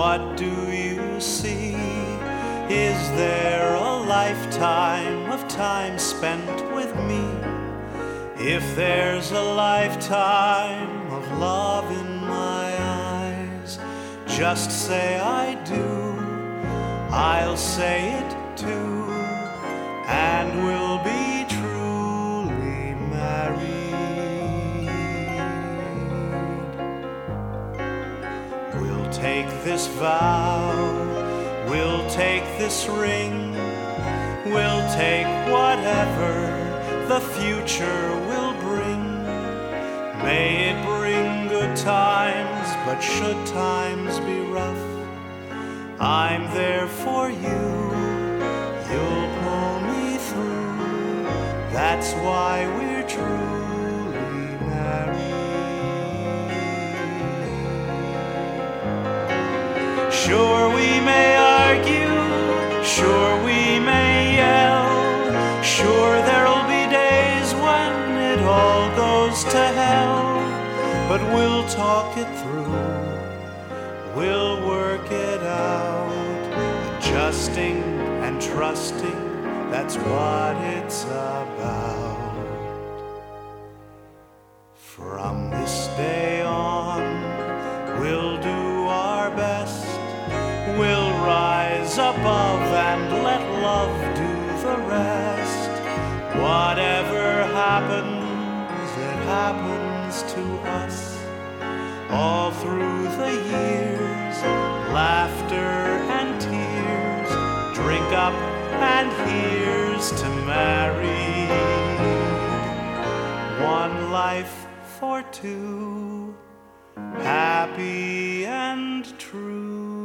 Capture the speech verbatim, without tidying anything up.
what do you see? Is there a lifetime of time spent with me? If there's a lifetime of love in my eyes, just say I do, I'll say it too, and we'll be truly married. We'll take this vow, we'll take this ring, we'll take whatever the future will bring. May it bring good times, but should times be rough, I'm there for you, you'll pull me through. That's why we're truly married. Sure, we may argue, sure we may yell, sure there'll be days when it all goes to hell, but we'll talk it through, we'll work it out, adjusting and trusting, that's what it's about. From this day on, we'll do our best, we'll rise above and let love do the rest. Whatever happens, it happens to us. All through the years, laughter and tears, drink up and here's to married. One life for two, happy and true.